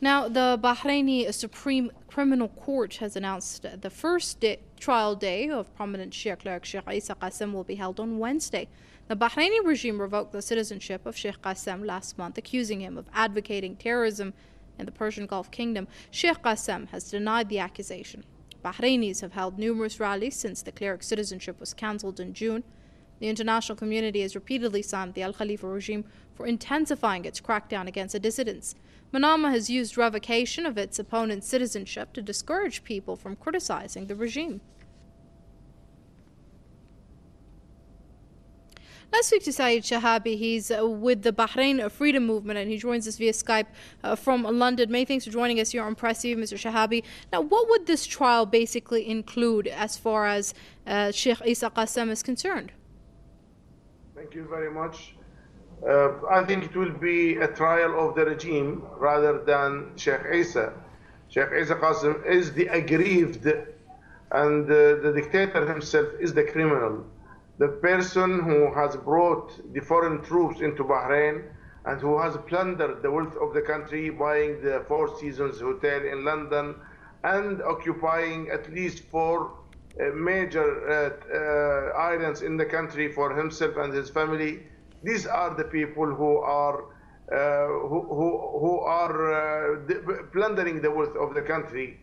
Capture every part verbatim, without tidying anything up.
Now, the Bahraini Supreme Criminal Court has announced the first day, trial day of prominent Shia cleric Sheikh Isa Qasim will be held on Wednesday. The Bahraini regime revoked the citizenship of Sheikh Qasim last month, accusing him of advocating terrorism in the Persian Gulf Kingdom. Sheikh Qasim has denied the accusation. Bahrainis have held numerous rallies since the cleric's citizenship was cancelled in June. The international community has repeatedly slammed the Al Khalifa regime for intensifying its crackdown against the dissidents. Manama has used revocation of its opponent's citizenship to discourage people from criticizing the regime. Let's speak to Saeed Shahabi. He's uh, with the Bahrain Freedom Movement, and he joins us via Skype uh, from London. Many thanks for joining us here on Press T V, Mister Shahabi. Now, what would this trial basically include as far as uh, Sheikh Isa Qasim is concerned? Thank you very much. Uh, I think it will be a trial of the regime rather than Sheikh Isa. Sheikh Isa Qasim is the aggrieved, and uh, the dictator himself is the criminal. The person who has brought the foreign troops into Bahrain and who has plundered the wealth of the country, buying the Four Seasons Hotel in London and occupying at least four uh, major uh, uh, islands in the country for himself and his family. These are the people who are uh, who, who, who are uh, plundering the wealth of the country.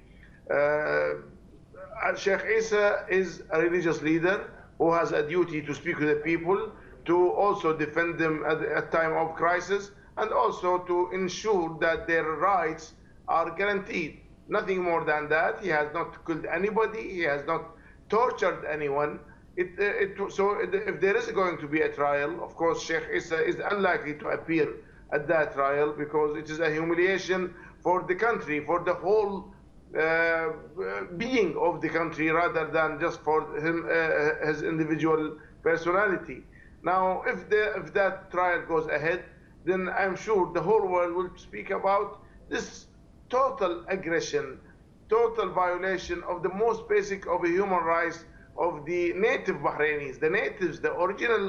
Uh, Sheikh Isa is a religious leader who has a duty to speak to the people, to also defend them at a time of crisis, and also to ensure that their rights are guaranteed. Nothing more than that. He has not killed anybody. He has not tortured anyone. It, uh, it, so if there is going to be a trial, of course, Sheikh Isa is unlikely to appear at that trial because it is a humiliation for the country, for the whole Uh, being of the country rather than just for him, uh, his individual personality. Now, if, the, if that trial goes ahead, then I'm sure the whole world will speak about this total aggression, total violation of the most basic of the human rights of the native Bahrainis. The natives, the original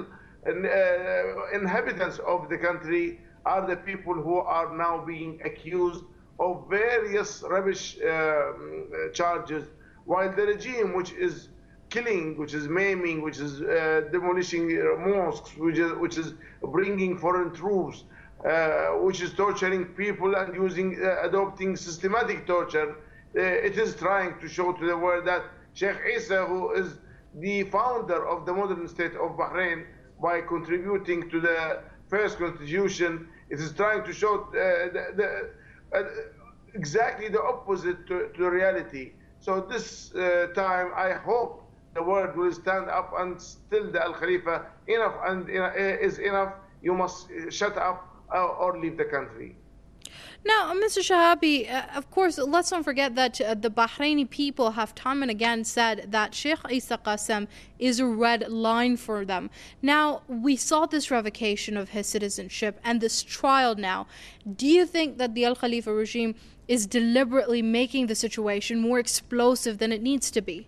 uh, inhabitants of the country are the people who are now being accused of various rubbish uh, charges, while the regime, which is killing, which is maiming, which is uh, demolishing mosques, which is, which is bringing foreign troops, uh, which is torturing people and using, uh, adopting systematic torture, uh, it is trying to show to the world that Sheikh Isa, who is the founder of the modern state of Bahrain, by contributing to the first constitution, it is trying to show uh, the, the Uh, exactly the opposite to, to reality. So this uh, time, I hope the world will stand up and tell the Al Khalifa, enough and uh, is enough. You must shut up uh, or leave the country. Now, Mister Shahabi, uh, of course, let's not forget that uh, the Bahraini people have time and again said that Sheikh Isa Qasim is a red line for them. Now, we saw this revocation of his citizenship and this trial now. Do you think that the Al Khalifa regime is deliberately making the situation more explosive than it needs to be?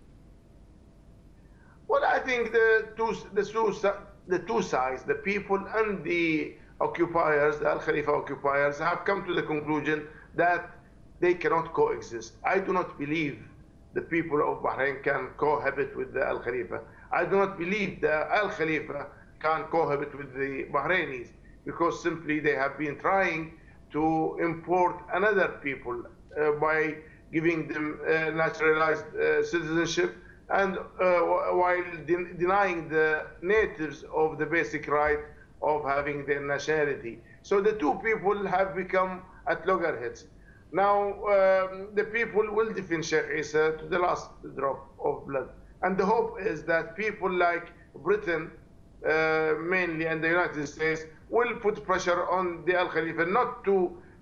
Well, I think the two, the two, the two sides, the people and the occupiers, the Al Khalifa occupiers, have come to the conclusion that they cannot coexist. I do not believe the people of Bahrain can cohabit with the Al Khalifa. I do not believe the Al Khalifa can cohabit with the Bahrainis because simply they have been trying to import another people uh, by giving them uh, naturalized uh, citizenship and uh, while de denying the natives of the basic right of having their nationality. So the two people have become at loggerheads. Now um, the people will defend Sheikh Isa to the last drop of blood. And the hope is that people like Britain, uh, mainly, and the United States will put pressure on the Al Khalifa not to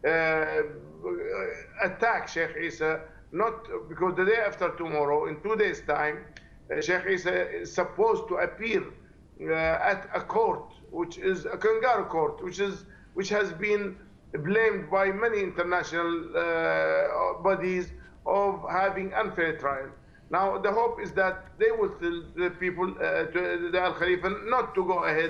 uh, attack Sheikh Isa, not because the day after tomorrow, in two days' time, uh, Sheikh Isa is supposed to appear uh, at a court, which is a kangaroo court, which is which has been blamed by many international uh, bodies of having unfair trial. Now the hope is that they will tell the people, uh, to the Al Khalifa, not to go ahead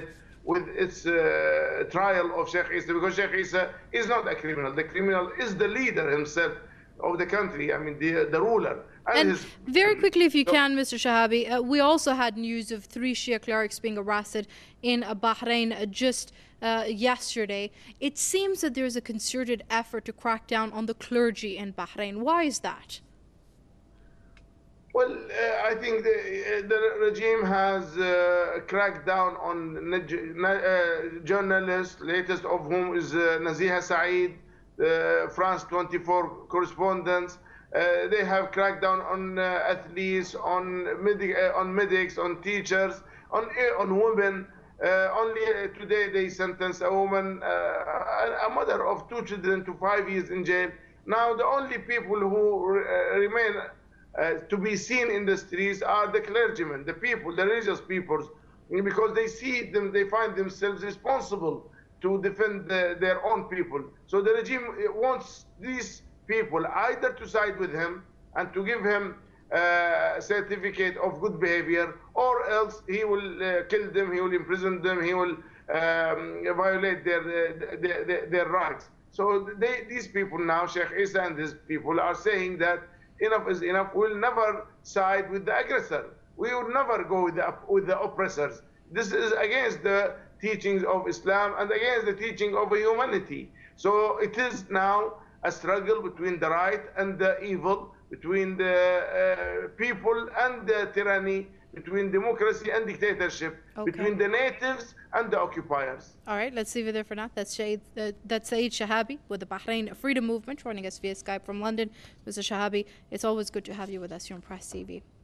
with its uh, trial of Sheikh Issa, because Sheikh Issa is not a criminal. The criminal is the leader himself of the country, I mean, the, the ruler. And, And his, very quickly, if you so, can, Mister Shahabi, uh, we also had news of three Shia clerics being arrested in uh, Bahrain uh, just uh, yesterday. It seems that there's a concerted effort to crack down on the clergy in Bahrain. Why is that? Well, uh, I think the, the regime has uh, cracked down on uh, journalists, latest of whom is uh, Naziha Saeed, uh, France twenty-four correspondents. Uh, they have cracked down on uh, athletes, on, medic, uh, on medics, on teachers, on, uh, on women. Uh, only uh, today they sentenced a woman, uh, a mother of two children, to five years in jail. Now the only people who re uh, remain uh, to be seen in the streets are the clergymen, the people, the religious people, because they see them, they find themselves responsible to defend the, their own people. So the regime wants these people either to side with him and to give him a certificate of good behavior, or else he will uh, kill them, he will imprison them, he will um, violate their, uh, their, their, their rights. So they, these people now, Sheikh Issa and his people, are saying that enough is enough. We'll never side with the aggressor. We will never go with the, with the oppressors. This is against the teachings of Islam and against the teaching of humanity. So it is now a struggle between the right and the evil, between the uh, people and the tyranny, between democracy and dictatorship, okay. between the natives and the occupiers. All right, let's leave it there for now. That's Saeed, uh, that's Saeed Shahabi with the Bahrain Freedom Movement, joining us via Skype from London. Mister Shahabi, it's always good to have you with us here on Press T V.